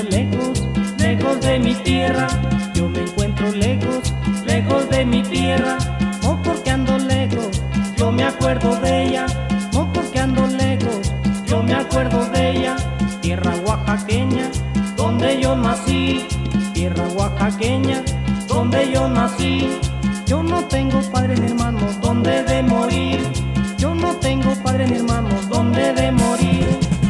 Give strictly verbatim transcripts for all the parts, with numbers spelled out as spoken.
lejos, lejos de mi tierra. Yo me encuentro lejos, lejos de mi tierra. No porque ando lejos, yo me acuerdo de ella. No porque ando lejos, yo me acuerdo de ella. Tierra oaxaqueña, donde yo nací. Tierra oaxaqueña, donde yo nací. Yo no tengo padres ni hermanos donde de morir. Yo no tengo padres ni hermanos donde de morir.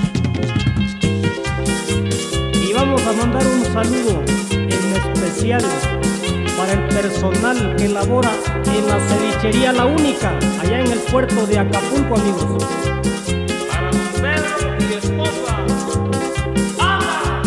Y vamos a mandar un saludo en especial para el personal que labora en la cevichería La Única, allá en el puerto de Acapulco, amigos. Para don Pedro y esposa. ¡Anda!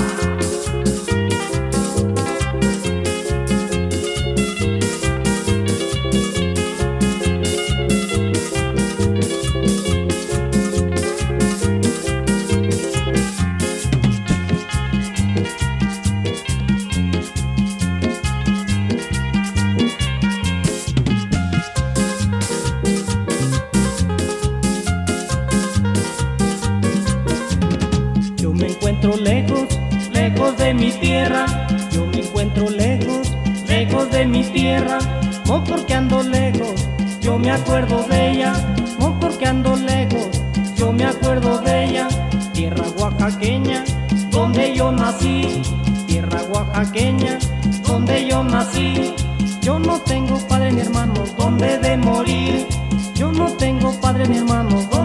Yo me encuentro lejos, lejos de mi tierra. Yo me encuentro lejos, lejos de mi tierra. No porque ando lejos, yo me acuerdo de ella. No porque ando lejos, yo me acuerdo de ella. Tierra oaxaqueña, donde yo nací. Tierra oaxaqueña, donde yo nací. Yo no tengo padre ni hermanos donde de morir. Yo no tengo padre ni hermanos donde